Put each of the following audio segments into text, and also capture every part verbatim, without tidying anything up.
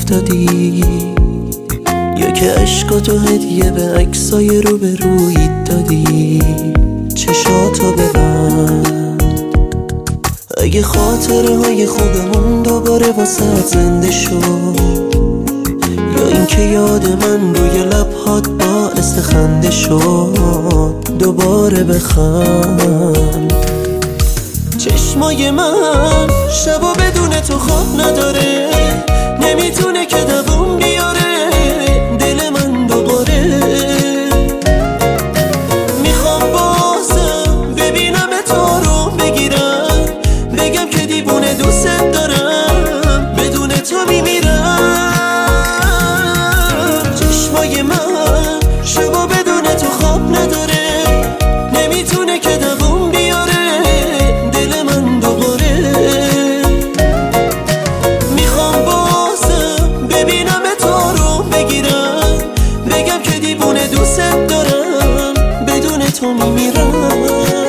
افتادی، یا که عشقاتو هدیه به عکسای رو به روی دادی. چشاتو ببند، اگه خاطره های خوبمون دوباره واسه زنده شد، یا اینکه یاد من روی لبهات باعث خنده شد، دوباره بخند. چشمای من شبا بدون تو خواب نداره، نمیتونه که دووم بیاره دل من دوباره. میخوام بازم ببینم تو رو بگیرم، بگم که دیوونه دوست دارم، بدون تو میمیرم. چشمای من شبا بدون تو خواب نداره، نمیتونه که دووم بیاره دل من دوباره. میخوام بازم ببینم تو رو بگیرم، بگم که دیوونه دوست دارم، بدون تو میمیرم.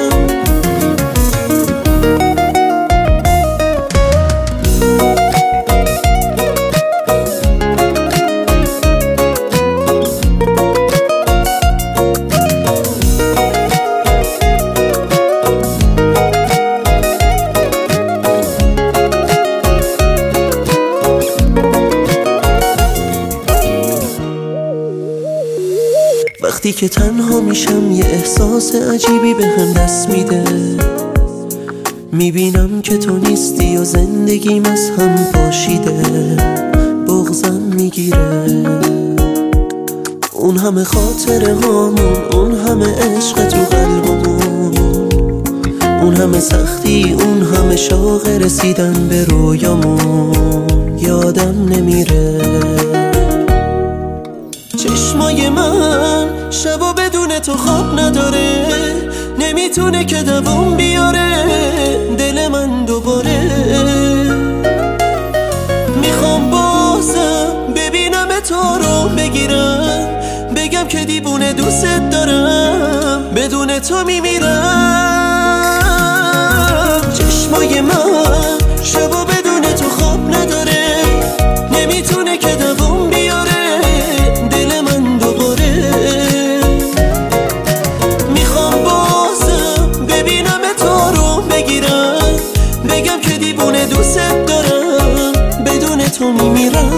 وقتی که تنها میشم یه احساس عجیبی به هم دست میده، میبینم که تو نیستی و زندگیم از هم پاشیده. بغضم میگیره، اون همه خاطره هامون، اون همه عشق تو قلبمون، اون همه سختی، اون همه شوق رسیدن به رویامون، یادم نمیره. چشمای من شبا بدون تو خواب نداره، نمیتونه که دووم بیاره دل من دوباره. میخوام بازم ببینم تو رو بگیرم، بگم که دیوونه دوست دارم، بدون تو میمیرم. چشمای من شبا بدون تو خواب نداره، نمیتونه که دووم بیاره دل من دوباره. میخوام بازم ببینم تو رو بگیرم، بگم که دیوونه دوست دارم، بدون تو میمیرم.